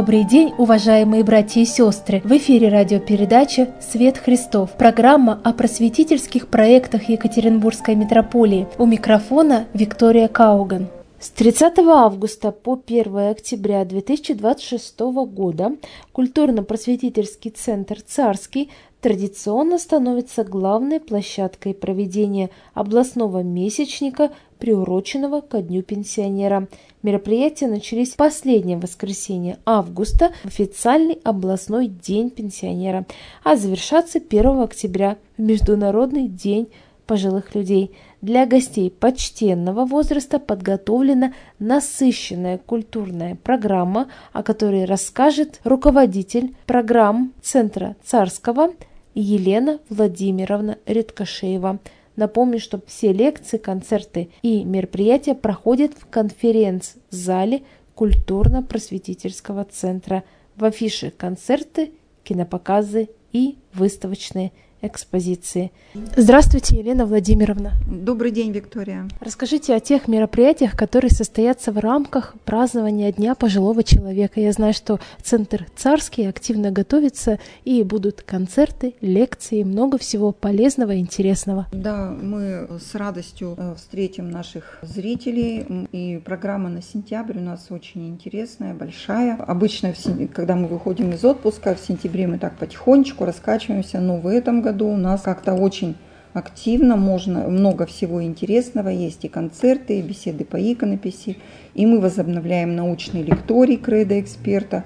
Добрый день, уважаемые братья и сестры! В эфире радиопередача «Свет Христов». Программа о просветительских проектах Екатеринбургской митрополии. У микрофона Виктория Кауган. С 30 августа по 1 октября 2026 года культурно-просветительский центр «Царский» традиционно становится главной площадкой проведения областного месячника, приуроченного ко Дню пенсионера. Мероприятия начались в последнее воскресенье августа, в официальный областной день пенсионера, а завершатся 1 октября, в Международный день пожилых людей. Для гостей почтенного возраста подготовлена насыщенная культурная программа, о которой расскажет руководитель программ Центра Царского Елена Владимировна Редкошеева. Напомню, что все лекции, концерты и мероприятия проходят в конференц-зале культурно-просветительского центра. В афише концерты, кинопоказы и выставочные экспозиции. Здравствуйте, Елена Владимировна. Добрый день, Виктория. Расскажите о тех мероприятиях, которые состоятся в рамках празднования Дня пожилого человека. Я знаю, что Центр Царский активно готовится, и будут концерты, лекции, много всего полезного и интересного. Да, мы с радостью встретим наших зрителей, и программа на сентябрь у нас очень интересная, большая. Обычно, когда мы выходим из отпуска, в сентябре мы так потихонечку раскачиваемся, но в этом году у нас как-то очень активно, много всего интересного, есть и концерты, и беседы по иконописи, и мы возобновляем научный лекторий «Кредо эксперта»,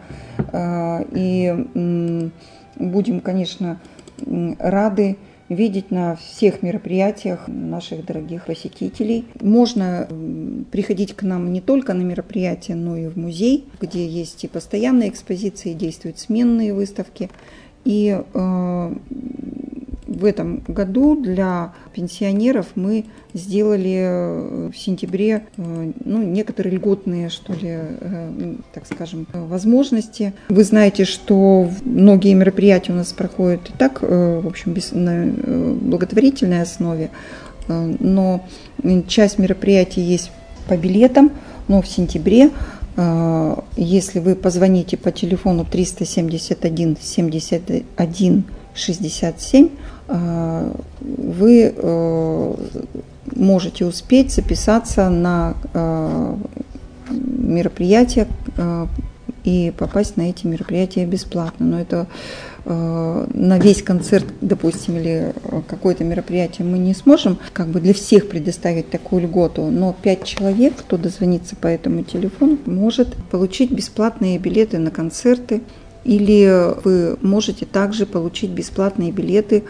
и будем, конечно, рады видеть на всех мероприятиях наших дорогих посетителей. Можно приходить к нам не только на мероприятия, но и в музей, где есть и постоянные экспозиции, действуют сменные выставки. И в этом году для пенсионеров мы сделали в сентябре некоторые льготные, так скажем, возможности. Вы знаете, что многие мероприятия у нас проходят и так, в общем, на благотворительной основе, но часть мероприятий есть по билетам, но в сентябре, если вы позвоните по телефону 371 71 67, вы можете успеть записаться на мероприятия и попасть на эти мероприятия бесплатно. Но это на весь концерт, допустим, или какое-то мероприятие мы не сможем для всех предоставить такую льготу, но 5 человек, кто дозвонится по этому телефону, может получить бесплатные билеты на концерты. Или вы можете также получить бесплатные билеты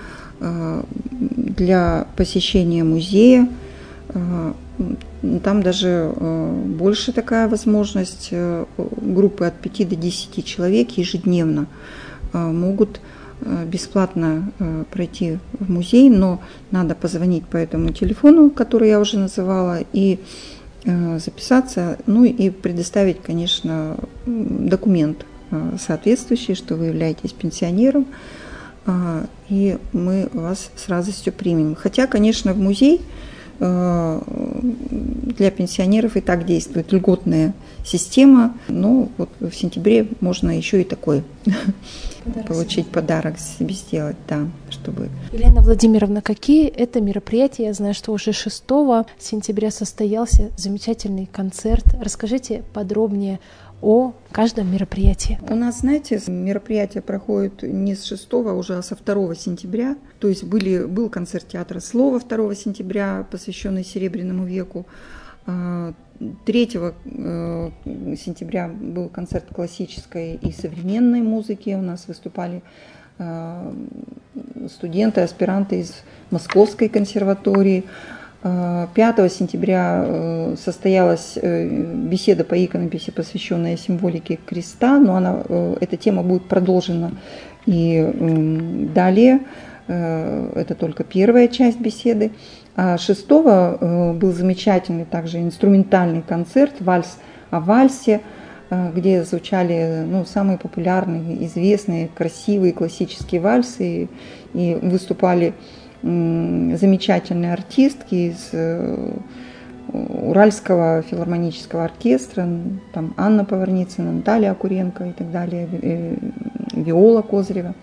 для посещения музея. Там даже больше такая возможность. Группы от 5 до 10 человек ежедневно могут бесплатно пройти в музей, но надо позвонить по этому телефону, который я уже называла, и записаться, и предоставить, конечно, документ соответствующий, что вы являетесь пенсионером, и мы вас с радостью примем. Хотя, конечно, в музей для пенсионеров и так действует льготная система, но вот в сентябре можно еще и такой получить подарок себе сделать, да, чтобы... Елена Владимировна, какие это мероприятия? Я знаю, что уже 6 сентября состоялся замечательный концерт. Расскажите подробнее о каждом мероприятии. У нас, знаете, мероприятия проходят не с 6, а уже со 2 сентября. То есть был концерт театра слова 2 сентября, посвященный Серебряному веку. 3 сентября был концерт классической и современной музыки. У нас выступали студенты, аспиранты из Московской консерватории. 5 сентября состоялась беседа по иконописи, посвященная символике креста, но эта тема будет продолжена и далее. Это только первая часть беседы. А 6 был замечательный также инструментальный концерт «Вальс о вальсе», где звучали самые популярные, известные, красивые классические вальсы, и выступали замечательные артистки из Уральского филармонического оркестра, там Анна Поварницына, Наталья Окуренко и так далее, Виола Козырева.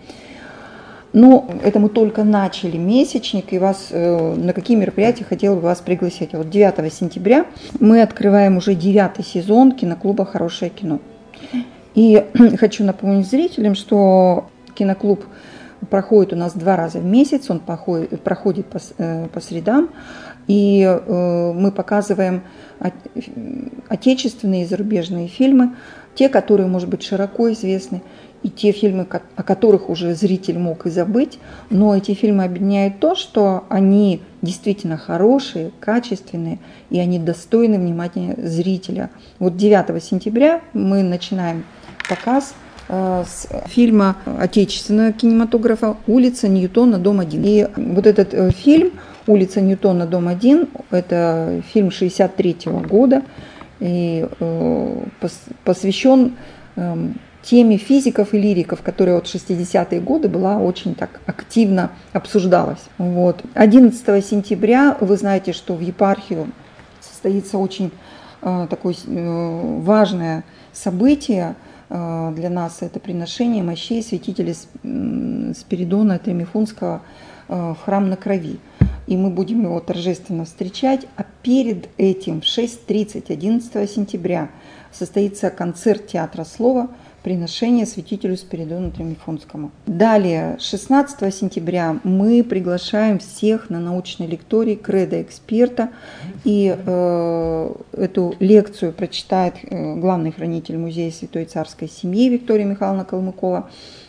Но это мы только начали месячник, и вас на какие мероприятия хотела бы вас пригласить. Вот 9 сентября мы открываем уже 9-й сезон киноклуба «Хорошее кино». И хочу напомнить зрителям, что киноклуб проходит у нас 2 раза в месяц, он проходит по средам, и мы показываем отечественные и зарубежные фильмы, те, которые, может быть, широко известны, и те фильмы, о которых уже зритель мог и забыть, но эти фильмы объединяют то, что они действительно хорошие, качественные, и они достойны внимания зрителя. Вот 9 сентября мы начинаем показ с фильма отечественного кинематографа «Улица Ньютона, дом 1». И вот этот фильм «Улица Ньютона, дом 1» – это фильм 1963 года и посвящен теме физиков и лириков, которая от 60-е годы была очень так активно обсуждалась. Вот. 11 сентября вы знаете, что в епархию состоится очень такое важное событие для нас. Это приношение мощей святителя Спиридона Тремифунского в храм на Крови. И мы будем его торжественно встречать. А перед этим в 6:30 11 сентября состоится концерт театра слова «Приношение святителю Спиридону Тремифунскому». Далее, 16 сентября мы приглашаем всех на научный лекторий «Кредо эксперта». И эту лекцию прочитает главный хранитель музея Святой Царской семьи Виктория Михайловна Калмыкова.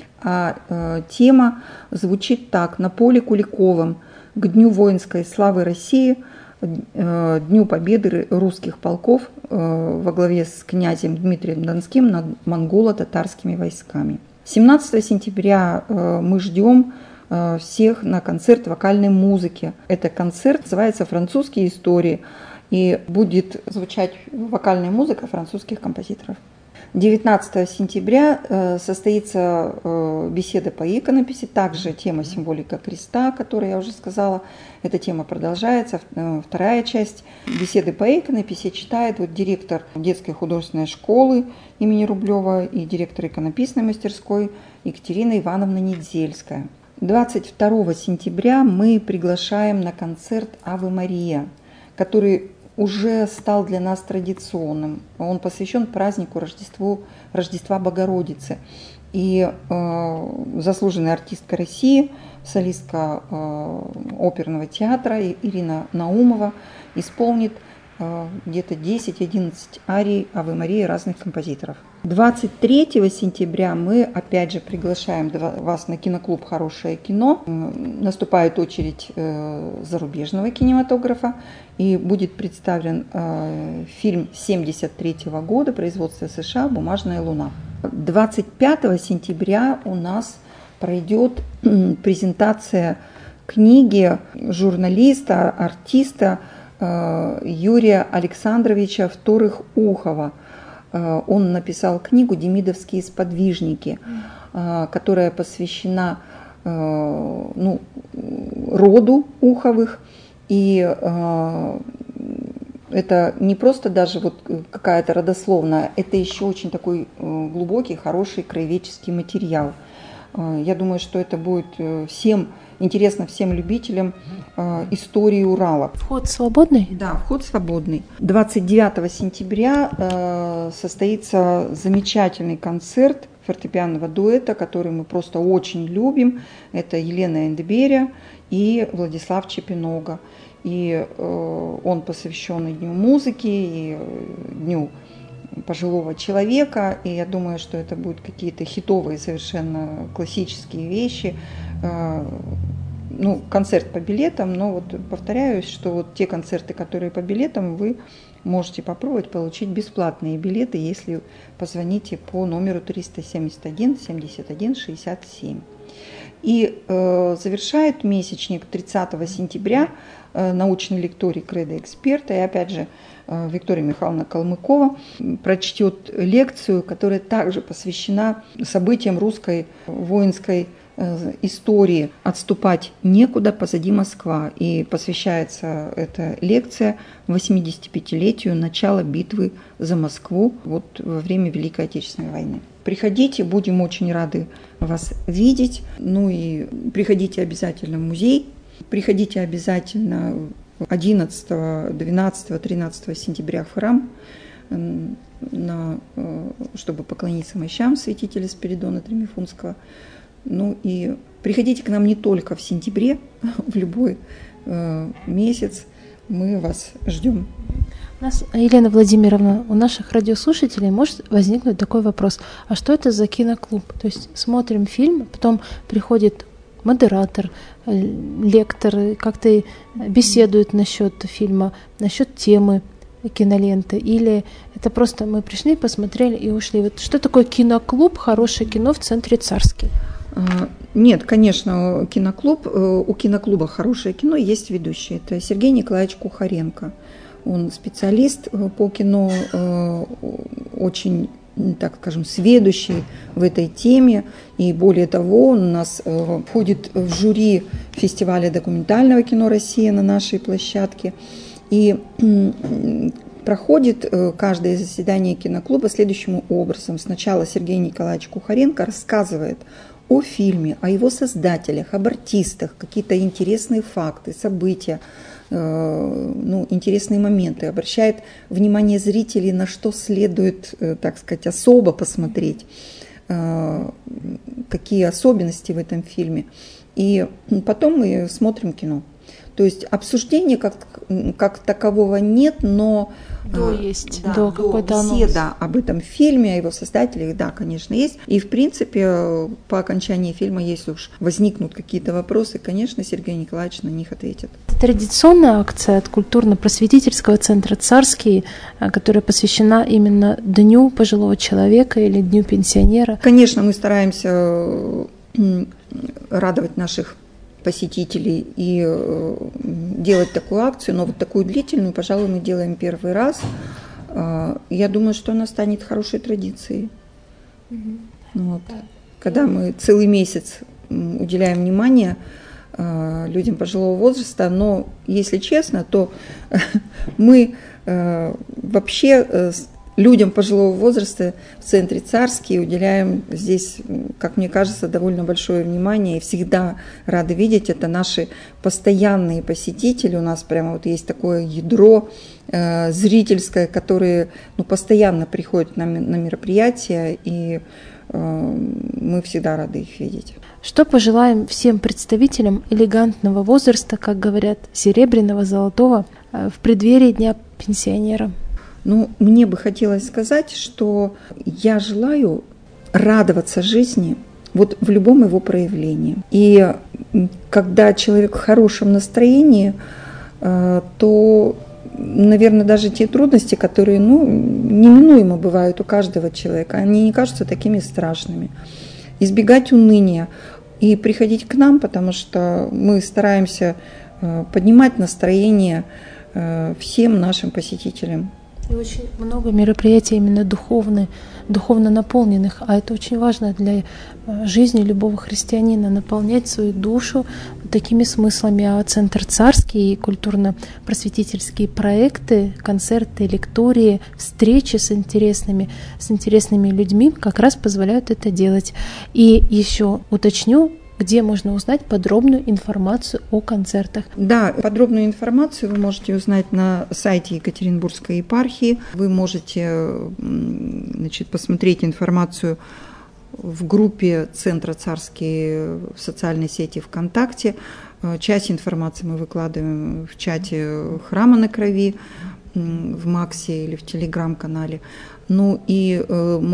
А тема звучит так: «На поле Куликовом к Дню воинской славы России, Дню победы русских полков во главе с князем Дмитрием Донским над монголо-татарскими войсками». 17 сентября мы ждем всех на концерт вокальной музыки. Этот концерт называется «Французские истории», и будет звучать вокальная музыка французских композиторов. 19 сентября состоится беседа по иконописи, также тема символика креста, о которой я уже сказала. Эта тема продолжается. Вторая часть беседы по иконописи читает директор детской художественной школы имени Рублева и директор иконописной мастерской Екатерина Ивановна Недзельская. 22 сентября мы приглашаем на концерт «Аве Мария», который уже стал для нас традиционным. Он посвящен празднику Рождества Богородицы. И заслуженная артистка России, солистка оперного театра Ирина Наумова исполнит где-то 10-11 арий Аве Марии разных композиторов. 23 сентября мы опять же приглашаем вас на киноклуб «Хорошее кино». Наступает очередь зарубежного кинематографа, и будет представлен фильм 1973 года производства США «Бумажная луна». 25 сентября у нас пройдет презентация книги журналиста, артиста Юрия Александровича Вторых-Ухова. Он написал книгу «Демидовские сподвижники», которая посвящена роду Уховых. И это не просто даже какая-то родословная, это еще очень такой глубокий, хороший краеведческий материал. Я думаю, что это будет интересно всем любителям истории Урала. Вход свободный? Да, вход свободный. 29 сентября состоится замечательный концерт фортепианного дуэта, который мы просто очень любим. Это Елена Эндеберя и Владислав Чепинога. И он посвящен и Дню музыки, и Дню пожилого человека. И я думаю, что это будут какие-то хитовые, совершенно классические вещи. Концерт по билетам, но повторяюсь, что те концерты, которые по билетам, вы можете попробовать получить бесплатные билеты, если позвоните по номеру 371 71 67. И завершает месячник 30 сентября научный лекторий «Кредо эксперта». И опять же Виктория Михайловна Калмыкова прочтет лекцию, которая также посвящена событиям русской воинской истории «Отступать некуда, позади Москва». И посвящается эта лекция 85-летию начала битвы за Москву вот во время Великой Отечественной войны. Приходите, будем очень рады вас видеть. Ну и приходите обязательно в музей. Приходите обязательно 11, 12, 13 сентября в храм, чтобы поклониться мощам святителя Спиридона Тремифунского. Ну и приходите к нам не только в сентябре, в любой месяц. Мы вас ждем. Елена Владимировна, у наших радиослушателей может возникнуть такой вопрос. А что это за киноклуб? То есть смотрим фильм, потом приходит модератор, лектор, как-то беседует насчет фильма, насчет темы киноленты, или это просто мы пришли, посмотрели и ушли? Вот что такое киноклуб, хорошее кино в центре Царский? Нет, конечно, киноклуб, у киноклуба «Хорошее кино» есть ведущий. Это Сергей Николаевич Кухаренко. Он специалист по кино, очень, так скажем, сведущий в этой теме. И более того, он у нас входит в жюри фестиваля документального кино «Россия» на нашей площадке. И проходит каждое заседание киноклуба следующим образом. Сначала Сергей Николаевич Кухаренко рассказывает о фильме, о его создателях, об артистах, какие-то интересные факты, события, интересные моменты, обращает внимание зрителей, на что следует, так сказать, особо посмотреть, какие особенности в этом фильме. И потом мы смотрим кино. То есть обсуждения как такового нет, но есть какой-то беседа об этом фильме, о его создателях, да, конечно, есть. И, в принципе, по окончании фильма, если уж возникнут какие-то вопросы, конечно, Сергей Николаевич на них ответит. Это традиционная акция от культурно-просветительского центра «Царский», которая посвящена именно Дню пожилого человека или Дню пенсионера. Конечно, мы стараемся радовать наших посетителей и делать такую акцию, но вот такую длительную, пожалуй, мы делаем первый раз. Я думаю, что она станет хорошей традицией. Вот. Когда мы целый месяц уделяем внимание людям пожилого возраста, но, если честно, то мы вообще людям пожилого возраста в центре Царский уделяем здесь, как мне кажется, довольно большое внимание и всегда рады видеть. Это наши постоянные посетители. У нас прямо вот есть такое ядро зрительское, которые постоянно приходят на мероприятия, и мы всегда рады их видеть. Что пожелаем всем представителям элегантного возраста, как говорят, серебряного, золотого, в преддверии Дня пенсионера? Мне бы хотелось сказать, что я желаю радоваться жизни вот в любом его проявлении. И когда человек в хорошем настроении, то, наверное, даже те трудности, которые неминуемо бывают у каждого человека, они не кажутся такими страшными. Избегать уныния и приходить к нам, потому что мы стараемся поднимать настроение всем нашим посетителям. И очень много мероприятий именно духовно наполненных, а это очень важно для жизни любого христианина, наполнять свою душу такими смыслами. А Центр Царский и культурно-просветительские проекты, концерты, лектории, встречи с интересными людьми как раз позволяют это делать. И еще уточню, где можно узнать подробную информацию о концертах. Да, подробную информацию вы можете узнать на сайте Екатеринбургской епархии. Вы можете, посмотреть информацию в группе Центра Царский в социальной сети ВКонтакте. Часть информации мы выкладываем в чате Храма на Крови, в Максе или в Телеграм-канале. И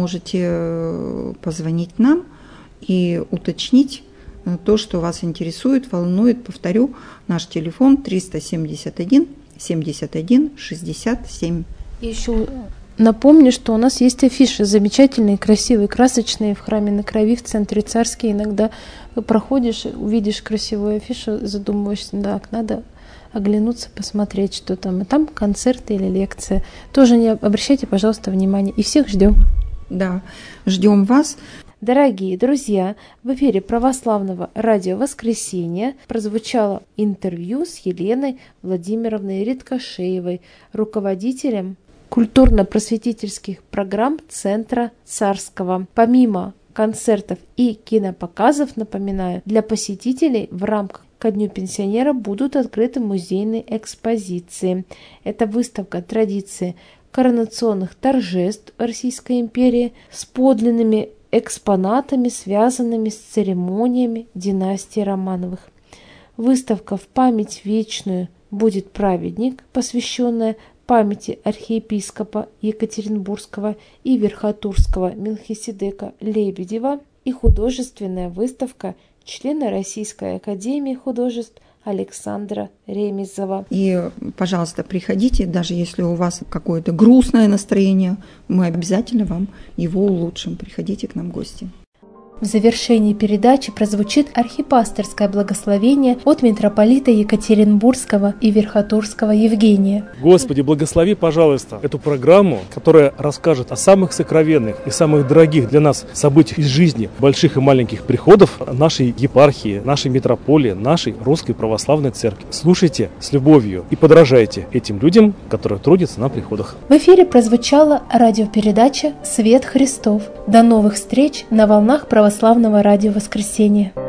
можете позвонить нам и уточнить то, что вас интересует, волнует. Повторю, наш телефон 371 71 67. И еще напомню, что у нас есть афиши замечательные, красивые, красочные в Храме на Крови в Центре Царский. Иногда проходишь, увидишь красивую афишу, задумываешься, надо оглянуться, посмотреть, что там. И там концерты или лекции. Тоже не обращайте, пожалуйста, внимания. И всех ждем. Да, ждем вас. Дорогие друзья, в эфире Православного радио «Воскресенье» прозвучало интервью с Еленой Владимировной Риткошеевой, руководителем культурно-просветительских программ Центра Царского. Помимо концертов и кинопоказов, напоминаю, для посетителей в рамках ко Дню пенсионера будут открыты музейные экспозиции. Это выставка традиции коронационных торжеств Российской империи с подлинными экспонатами, связанными с церемониями династии Романовых. Выставка «В память вечную будет праведник», посвященная памяти архиепископа Екатеринбургского и Верхотурского Мелхиседека Лебедева, и художественная выставка члена Российской академии художеств Александра Ремезова. И, пожалуйста, приходите, даже если у вас какое-то грустное настроение, мы обязательно вам его улучшим. Приходите к нам в гости. В завершении передачи прозвучит архипасторское благословение от митрополита Екатеринбургского и Верхотурского Евгения. Господи, благослови, пожалуйста, эту программу, которая расскажет о самых сокровенных и самых дорогих для нас событиях из жизни больших и маленьких приходов нашей епархии, нашей митрополии, нашей Русской Православной Церкви. Слушайте с любовью и подражайте этим людям, которые трудятся на приходах. В эфире прозвучала радиопередача «Свет Христов». До новых встреч на волнах Православного радио «Воскресенье».